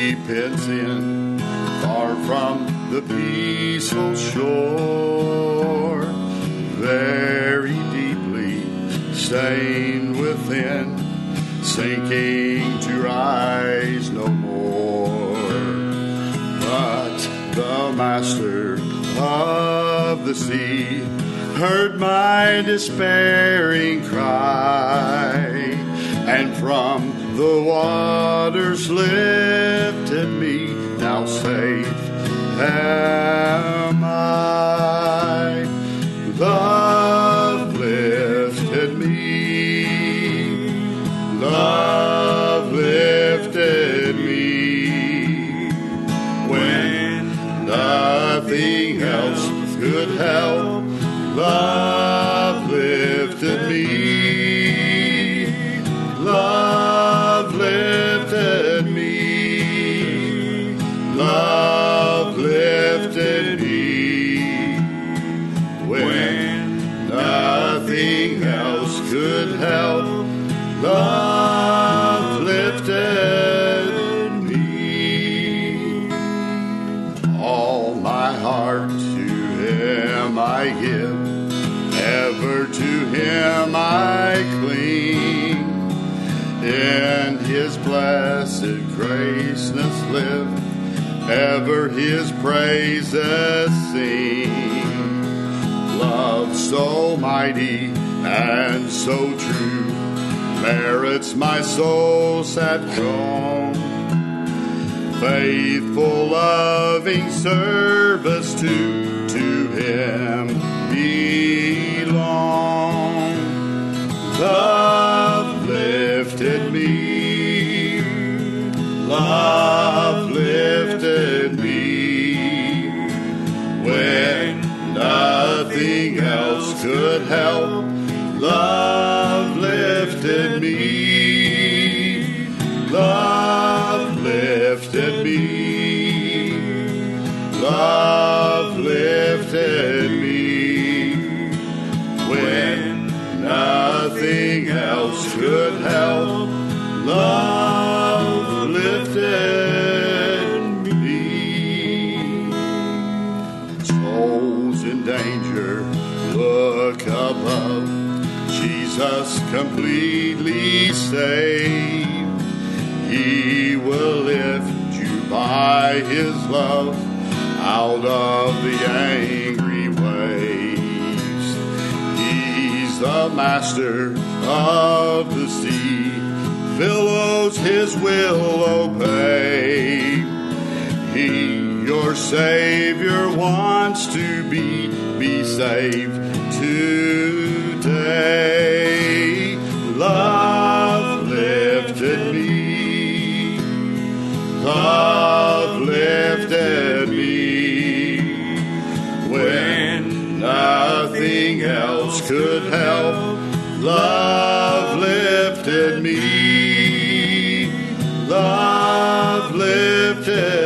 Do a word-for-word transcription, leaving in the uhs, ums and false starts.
deep in sin, far from the peaceful shore, very deeply stained within, sinking to rise no more. But the master of the sea heard my despairing cry, and from the waters lifted me. Now safe am I. Love lifted me. Love lifted me. When nothing else could help, love lifted me. Love lifted me. Love lifted me. When nothing else could help, love lifted me. All my heart to Him I give, ever to Him I cling. In His blessed graciousness live, ever His praises sing. Love so mighty and so true merits my soul's sad calm. Faithful, loving service to, to Him belong. Love lifted me. Love lifted me. When nothing else could help, love lifted me. Love lifted me. Love lifted me. When nothing else could help, love lifted me. Souls in danger, look above. Jesus completely saved. He will lift you by His love out of the angry waves. He's the master of the sea, billows His will obey. He, your Savior, wants to be, be saved today. Love lifted me. Love lifted me. When nothing else could help, love lifted me. Love lifted